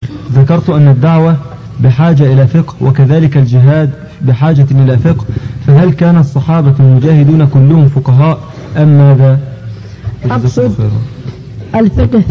ذكرت أن الدعوة بحاجة إلى فقه وكذلك الجهاد بحاجة إلى فقه، فهل كان الصحابة المجاهدون كلهم فقهاء أم ماذا؟ أقصد الفقه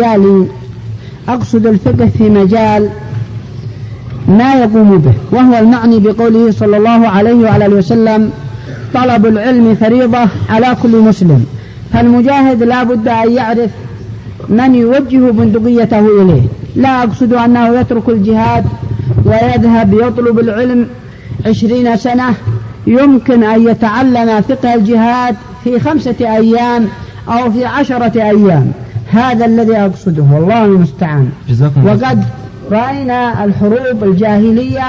في مجال ما يقوم به، وهو المعني بقوله صلى الله عليه وعلى آله وسلم: طلب العلم فريضة على كل مسلم. فالمجاهد لا بد أن يعرف من يوجه بندقيته إليه. لا أقصد أنه يترك الجهاد ويذهب يطلب العلم 20 سنة، يمكن أن يتعلم فقه الجهاد في 5 أيام أو في 10 أيام. هذا الذي أقصده، والله المستعان. وقد رأينا الحروب الجاهلية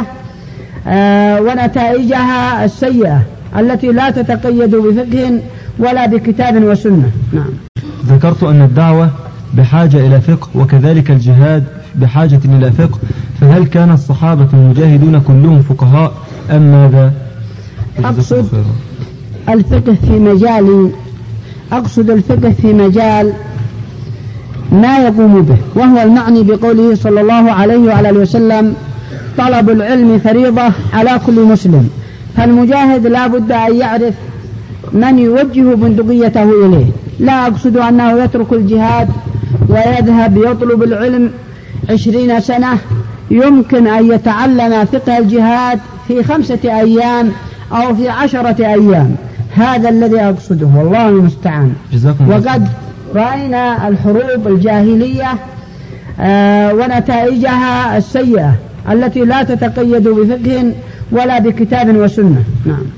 ونتائجها السيئة التي لا تتقيد بفقه ولا بكتاب وسنة. نعم. ذكرت أن الدعوة بحاجة إلى فقه وكذلك الجهاد بحاجة إلى فقه، فهل كان الصحابة المجاهدون كلهم فقهاء أم ماذا؟ أقصد الفقه في مجال ما يقوم به، وهو المعني بقوله صلى الله عليه وعلى آله وسلم: طلب العلم فريضة على كل مسلم. فالمجاهد لا بد أن يعرف من يوجه بندقيته إليه. لا أقصد أنه يترك الجهاد ويذهب يطلب العلم 20 سنة، يمكن أن يتعلم فقه الجهاد في 5 أيام أو في 10 أيام. هذا الذي أقصده، والله المستعان. وقد رأينا الحروب الجاهلية ونتائجها السيئة التي لا تتقيد بفقه ولا بكتاب وسنة. نعم.